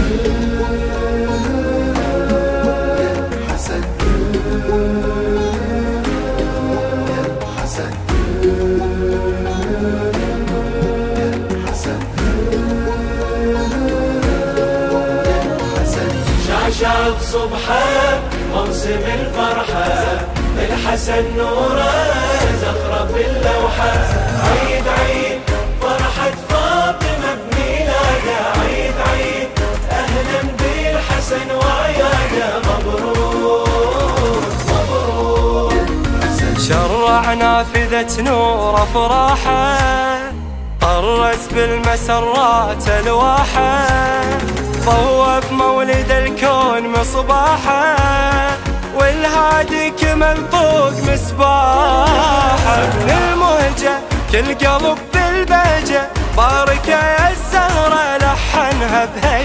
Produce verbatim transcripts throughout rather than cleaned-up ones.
حسن حسن حسن حسن شعشع بصبحه موسم الفرحة، الحسن نوره زخرف اللوحة. عيد عيد فرحة فاطمة بميلاده، عيد عيد أهلا بالحسن وعياده. مبروك مبروك شرع نافذة نور أفراحه، طرز بالمسرات ألواحه، ضوى بمولد الكون مصباحه، والهادي كمل فوق مسباحه. من المهجة كل قلب بالبهجة، بارك يا الزهرة لحنها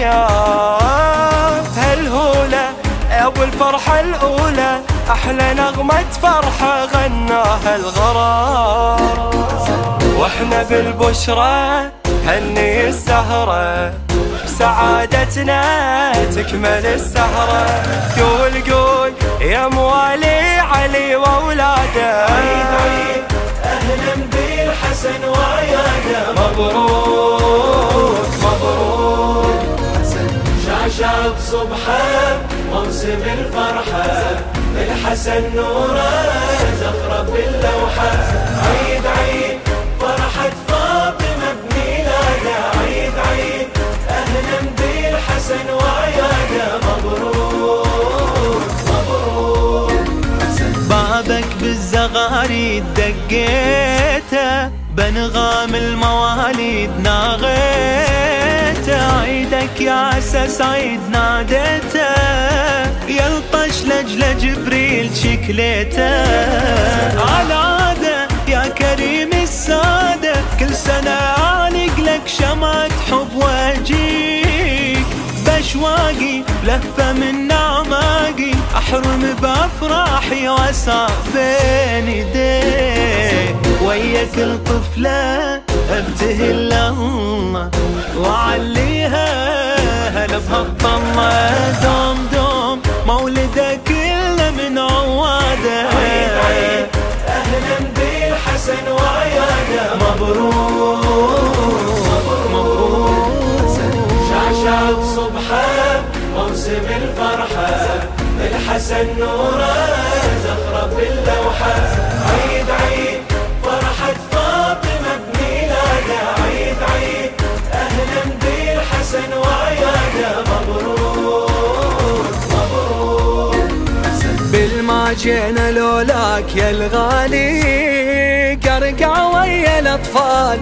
بهيام. هالهولة يا ابو الفرحة الأولى، أحلى نغمة فرحة غناها الغرام. واحنا بالبشرى هني الزهرة، بسعادتنا تكمل السهرة. قول قول يا موالي علي وأولاده، عيد عيد أهلا بالحسن وعياده. مبروك مبروك شعشع بصبحه موسم الفرحة، الحسن نوره زخرف اللوحة. عيد عيد فرحة فاطمة بميلاده، عيد عيد أهلا بالحسن وعياده. مبروك مبروك بابك بالزغاريد دقيته، بنغام المواليد ناغيته. عيدك يا عسى سعيد ناديته، يلطش لجل جبريل شكليته. عالعادة يا كريم السادة، كل سنة أعلق لك شمعة حب واجيك. بشواقي لهفة من نعماقي، أحرم بأفراحي وأسعى بين يديك. ويا كل طفلة ابتهل الله وعليها هلا بهالطمة. دوم دوم مولدك كله من عواده، عيد عيد أهلا بالحسن وعياده. مبروك مبروك شعشع بصبحه موسم الفرحة، الحسن نوره زخرف اللوحة. عيد عيد فرحة فاطمة بميلاده، عيد عيد أهلا بالحسن وعياده. مبروك مبروك بالما جينا لولاك يا الغالي، قرقع ويا الأطفال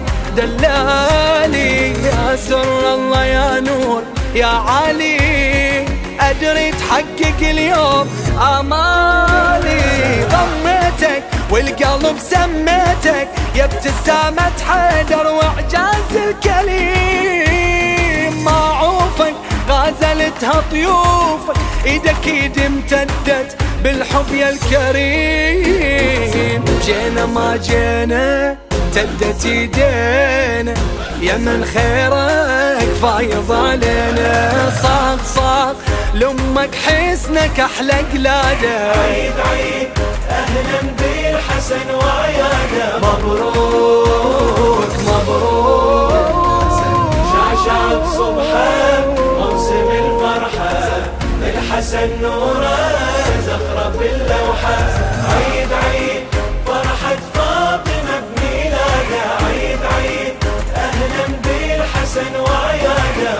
دلالي. يا سر الله يا نور يا علي، أدري تحقق اليوم آمالي. ضميتك والقلب سميتك يا ابتسامة حيدر وإعجاز الكليم. معوفك غازلتها طيوفك، ايدك ايد امتدت بالحب يا الكريم. جينا ما جينا امتدت ايدينا، يا من خيرك فايض علينا. صاغ صاغ لأمك حسنك أحلى قلادة. عيد عيد أهلا بالحسن وعياده. مبروك مبروك شعشع بصبحه موسم الفرحة، الحسن نوره زخرف اللوحة. عيد عيد فرحة فاطمة بميلاده، عيد عيد أهلا بالحسن وعياده.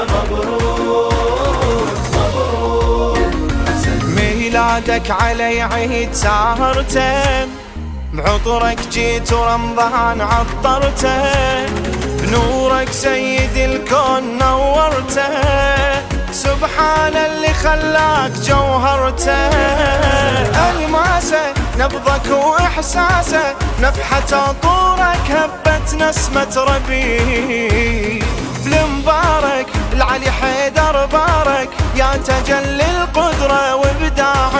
مبروك مبروك ميلادك علي عيد سهرته، بعطرك جيت ورمضان عطرته. بنورك سيد الكون نورته، سبحان اللي خلاك جوهرته. الماسه نبضك واحساسه، نفحة عطورك هبت نسمة ربيع. بالمبارك العلي حيدر بارك، يا تجلي القدرة وابداع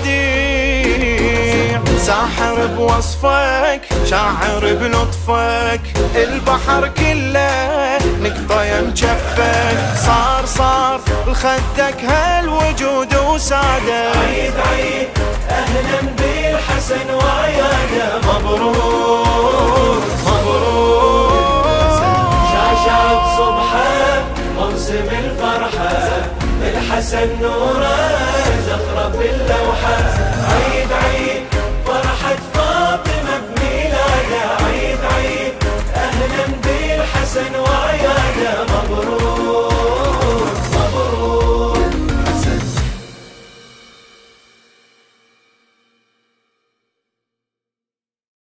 البديع. ساحر بوصفك شاعر بلطفك، البحر كله نقطة مجفك، صار صار لخدك هالوجود وسادة. عيد عيد أهلا بالحسن وعياده، مبروك مبروك شعشعت صبحه موسم الفرحة، الحسن نوره